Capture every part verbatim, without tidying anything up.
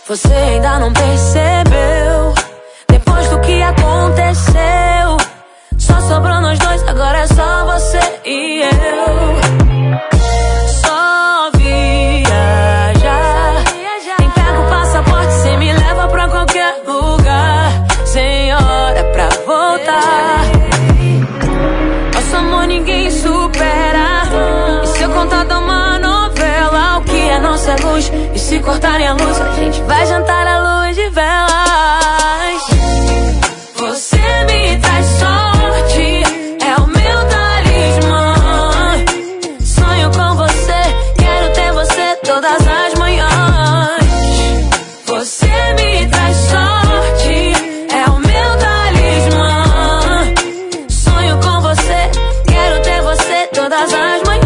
Você ainda não percebeu? Depois do que aconteceu, só sobrou nós dois, agora é só você e eu. Só viajar. Nem pega o passaporte, cê me leva pra qualquer lugar. Sem hora pra voltar. Nosso amor ninguém supera. E se eu contar de uma novela, o que é nossa luz? E se cortarem a luz, a gente vai jantar à luz de velas. Você me traz sorte, é o meu talismã. Sonho com você, quero ter você todas as manhãs. Você me traz sorte, é o meu talismã. Sonho com você, quero ter você todas as manhãs.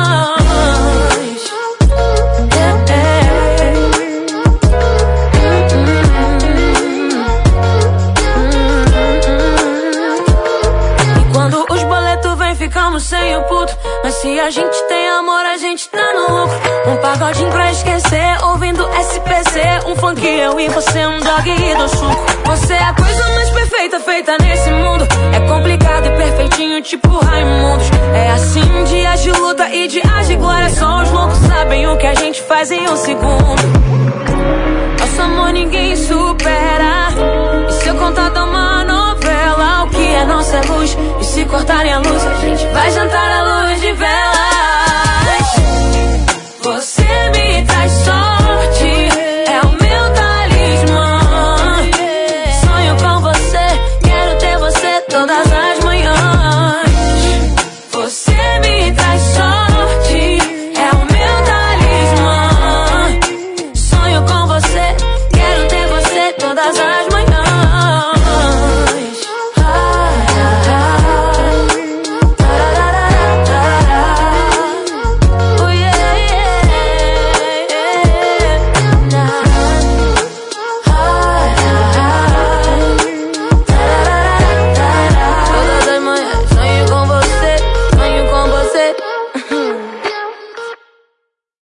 Ficamos sem o puto, mas se a gente tem amor, a gente tá no lucro. Um pagodinho pra esquecer, ouvindo S P C. Um funk eu e você, um dog e do suco. Você é a coisa mais perfeita feita nesse mundo. É complicado e perfeitinho, tipo Raimundos. É assim, dias de luta e dias de glória. Só os loucos sabem o que a gente faz em um segundo. Nosso amor ninguém supera. E se eu contar de uma novela, o que é nossa luz? E se cortarem a luz, a gente vai jantar